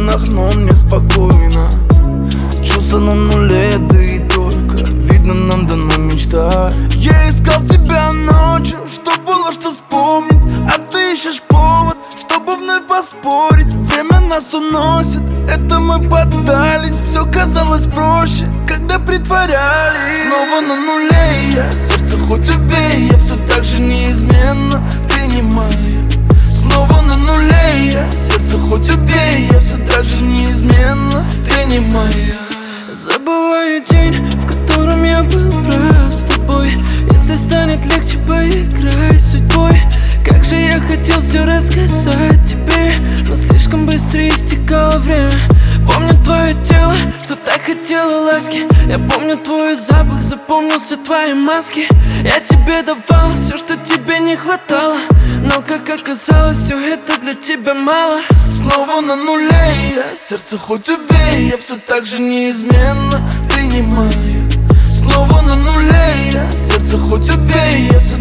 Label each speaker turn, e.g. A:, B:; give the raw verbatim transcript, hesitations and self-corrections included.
A: стенах, но мне спокойно. Чувства на нуле, да и только видно, нам дано мечтать. Я искал тебя ночью, что было, что вспомнить, а ты ищешь повод, чтобы вновь поспорить. Время нас уносит, это мы поддались. Все казалось проще, когда притворялись. Снова на нуле я, сердце хоть убей, я все так же неизменно, ты не моя. Снова на нуле я, сердце хоть убей, я все так же неизменно, ты не моя.
B: Забываю день, в котором я был прав с тобой. Если станет легче, поиграй с судьбой. Как же я хотел все рассказать тебе, но слишком быстро истекало время. Помню твое тело, что так хотела ласки. Я помню твой запах, запомнился твои маски. Я тебе давала все, что тебе не хватало, но как оказалось, все это для тебя мало.
A: Снова на нуле я, сердце хоть убей, я все так же неизменно, ты не моя. Снова на нуле я, сердце хоть убей, я все